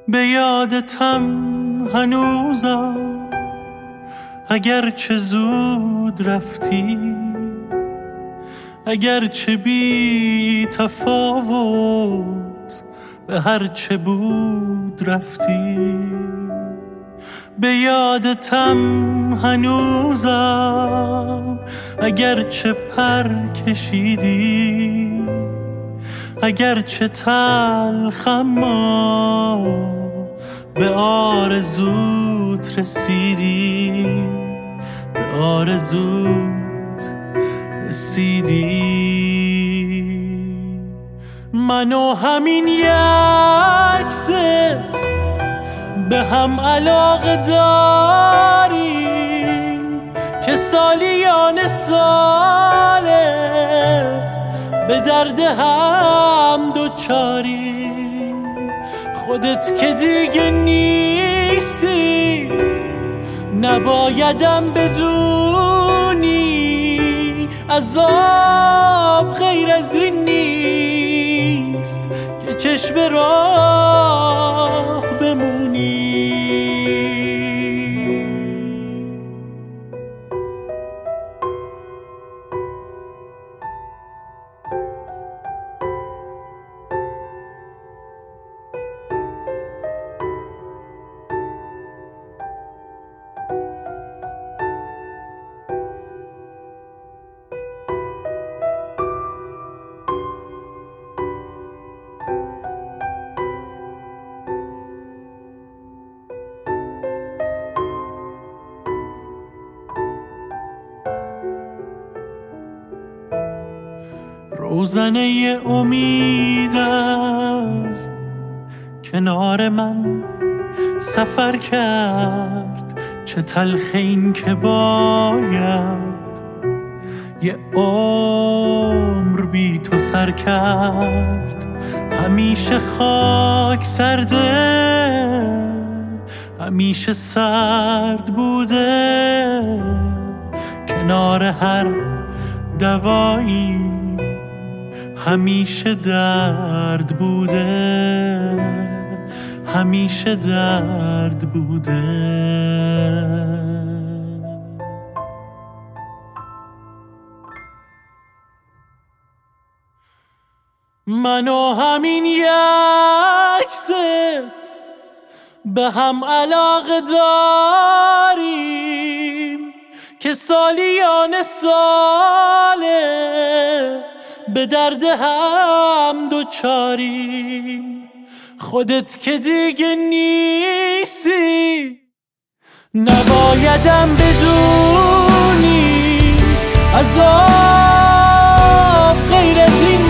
به یادتم هنوزم اگرچه زود رفتی، اگرچه بی تفاوت به هرچه بود رفتی. به یادتم هنوزم اگرچه پر کشیدی، اگرچه تلخم به آرزوت رسیدی، به آرزوت رسیدی. من و همین یکست به هم علاقه داریم که سالیان ساله به درد هم دوچاریم. خودت که دیگه نیستی نبایدم بدونی، عذاب غیر از این نیست که چشم راه بمونی. روزنه امید از کنار من سفر کرد، چه تلخ این که باید یه عمر بی تو سر کرد. همیشه خاک سرده، همیشه سرد بوده، کنار هر دوایی همیشه درد بوده، همیشه درد بوده. من و همین یکست به هم علاقه داریم که سالیان ساله به درد هم دوچاریم. خودت که دیگه نیستی نبایدم بدونی، عذاب غیر از این